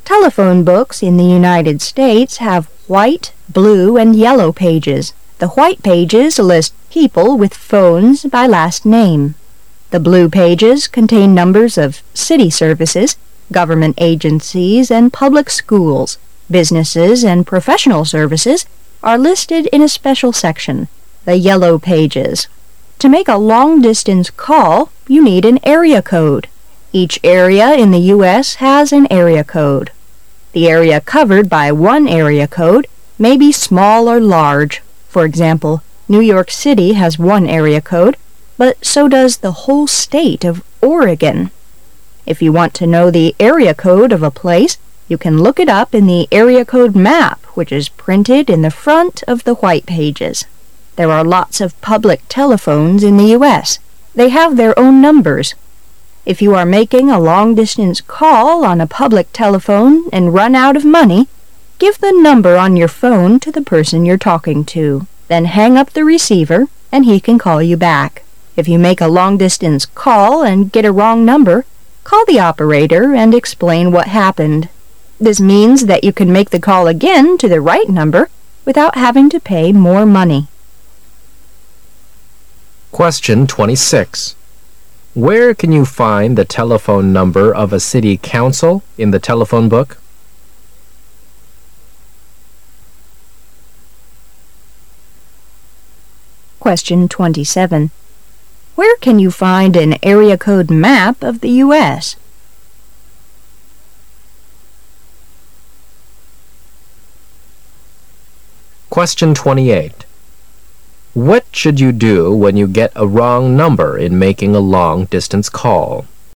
Telephone books in the United States have white, blue, and yellow pages. The white pages list people with phones by last name. The blue pages contain numbers of city services, government agencies, and public schools. Businesses and professional services are listed in a special section, the yellow pages. To make a long-distance call, you need an area code. Each area in the U.S. has an area code. The area covered by one area code may be small or large. For example, New York City has one area code, but so does the whole state of Oregon. If you want to know the area code of a place, you can look it up in the area code map, which is printed in the front of the white pages. There are lots of public telephones in the U.S. They have their own numbers. If you are making a long-distance call on a public telephone and run out of money, give the number on your phone to the person you're talking to. Then hang up the receiver and he can call you back. If you make a long-distance call and get a wrong number, call the operator and explain what happened. This means that you can make the call again to the right number without having to pay more money. Question 26. Where can you find the telephone number of a city council in the telephone book? Question 27. Where can you find an area code map of the U.S.? Question 28. What should you do when you get a wrong number in making a long-distance call?